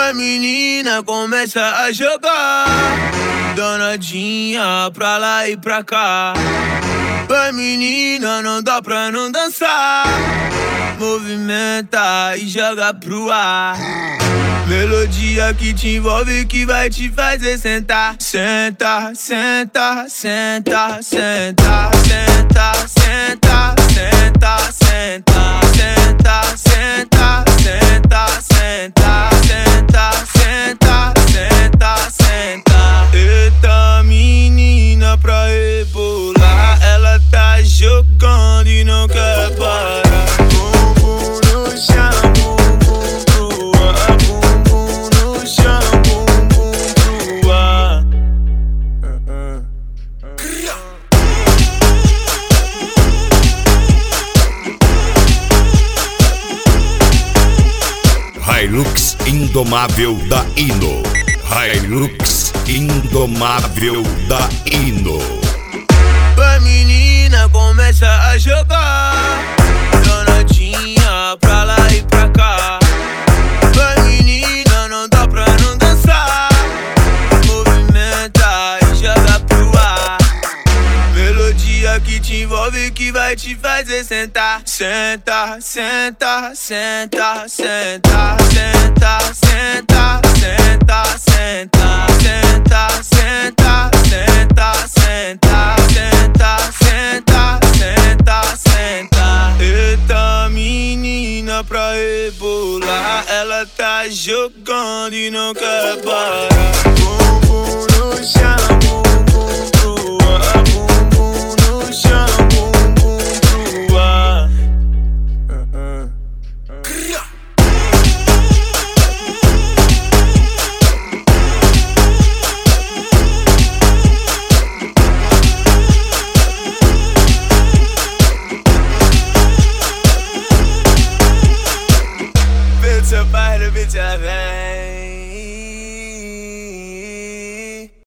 A menina começa a jogar, danadinha pra lá e pra cá. A menina não dá pra não dançar, movimenta e joga pro ar. Melodia que te envolve, que vai te fazer sentar. Senta, senta, senta, senta, senta, senta, senta, senta, senta, senta, senta, senta, senta, senta, senta, senta. Eita menina pra rebolar, ela tá jogando e não quer parar. Bumbum no chão, bumbum pro ar, bumbum no chão, bumbum pro ar. Hilux Indomável da Hino. Hilux Indomável da Hino. A menina começa a jogar, danadinha pra lá e pra cá. A menina não dá pra não dançar, movimenta e joga pro ar. Melodia que te envolve, que vai te fazer sentar. Senta, senta, senta, senta, senta, senta, senta, senta, senta, senta, senta, senta, senta, senta, senta, senta. Eita menina pra rebolar, ela tá jogando e não quer parar. Bumbum no chão, bumbum pro ar, bumbum no chão, bumbum pro ar. Bitch, a bite, bitch, a vem.